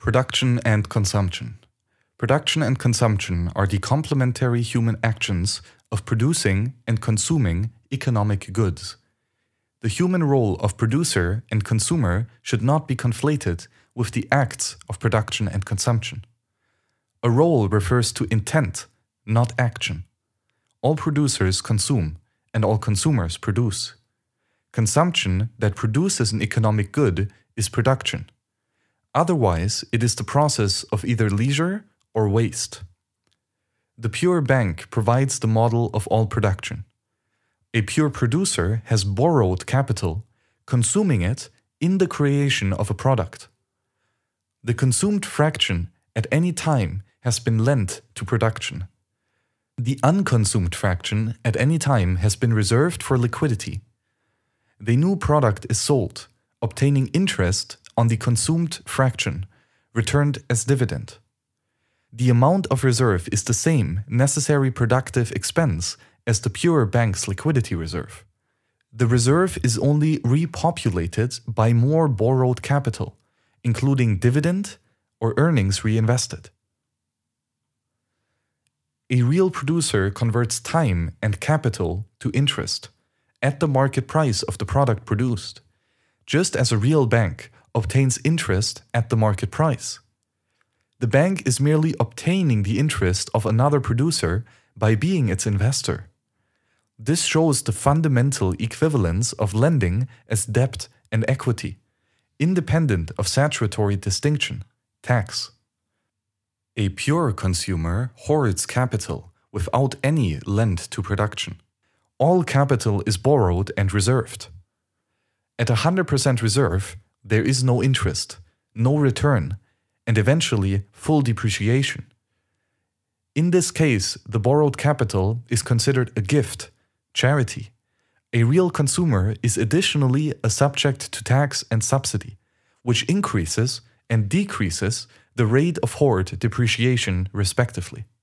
Production and consumption. Production and consumption are the complementary human actions of producing and consuming economic goods. The human role of producer and consumer should not be conflated with the acts of production and consumption. A role refers to intent, not action. All producers consume, and all consumers produce. Consumption that produces an economic good is production. Otherwise, it is the process of either leisure or waste. The pure bank provides the model of all production. A pure producer has borrowed capital, consuming it in the creation of a product. The consumed fraction at any time has been lent to production. The unconsumed fraction at any time has been reserved for liquidity. The new product is sold, obtaining interest on the consumed fraction, returned as dividend. The amount of reserve is the same necessary productive expense as the pure bank's liquidity reserve. The reserve is only repopulated by more borrowed capital, including dividend or earnings reinvested. A real producer converts time and capital to interest at the market price of the product produced, just as a real bank obtains interest at the market price. The bank is merely obtaining the interest of another producer by being its investor. This shows the fundamental equivalence of lending as debt and equity, independent of statutory distinction, tax. A pure consumer hoards capital without any lent to production. All capital is borrowed and reserved. At 100% reserve, there is no interest, no return, and eventually full depreciation. In this case, the borrowed capital is considered a gift, charity. A real consumer is additionally a subject to tax and subsidy, which increases and decreases the rate of hoard depreciation respectively.